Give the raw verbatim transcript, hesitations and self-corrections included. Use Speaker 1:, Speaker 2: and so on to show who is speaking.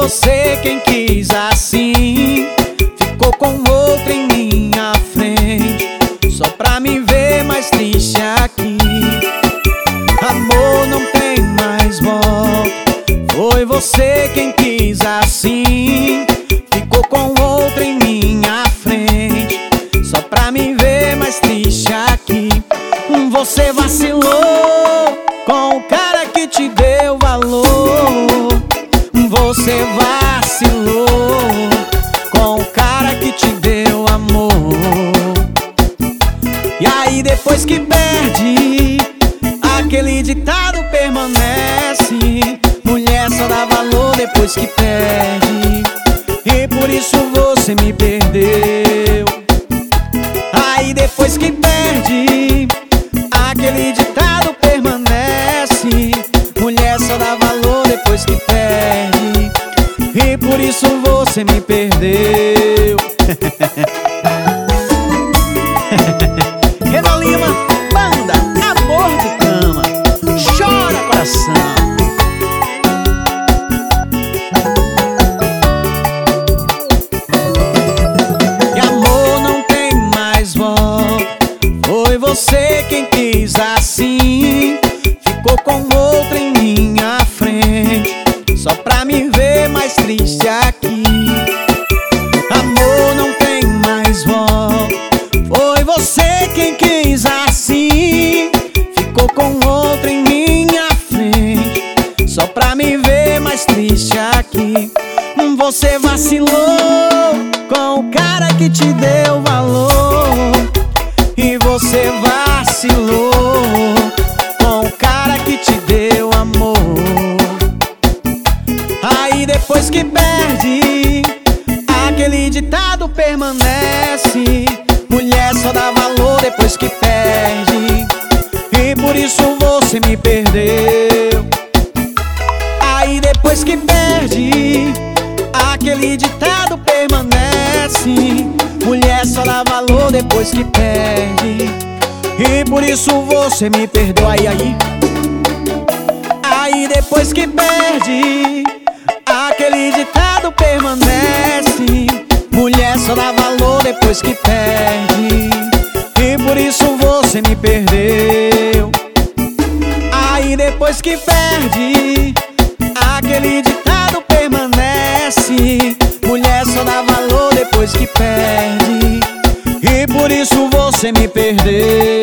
Speaker 1: você quem quis assim. Ficou com outro em minha frente, só pra me ver mais triste aqui. Amor, não tem mais volta. Foi você quem quis assim. Ficou com outro em minha frente, só pra me ver mais triste aqui. Você vacilou com o cara que te deu valor. Você vacilou com o cara que te deu amor. E aí depois que perde, aquele ditado permanece: mulher só dá valor depois que perde. E por isso você me perdeu. Aí depois que perde, aquele ditado permanece: mulher só dá valor depois que perde. E por isso você me perdeu. Renan Lima, banda Amor de Cama. Chora, coração. E amor, não tem mais volta. Foi você quem quis assim. Ficou com outro em minha frente, só pra me ver mais triste aqui. Amor, não tem mais volta. Foi você quem quis assim. Ficou com outro em minha frente, só pra me ver mais triste aqui. Você vacilou com o cara que te deu valor. E você vacilou com o cara que te deu amor. Aí depois que perde, aquele ditado permanece: mulher só dá valor depois que perde. E por isso você me perdeu. Aí depois que perde, aquele ditado permanece: mulher só dá valor depois que perde. E por isso você me perdoa. Aí, aí Aí depois que perde, aquele ditado permanece: mulher só dá valor depois que perde. E por isso você me perdeu. Aí depois que perde, aquele ditado permanece: mulher só dá valor depois que perde. E por isso você me perdeu.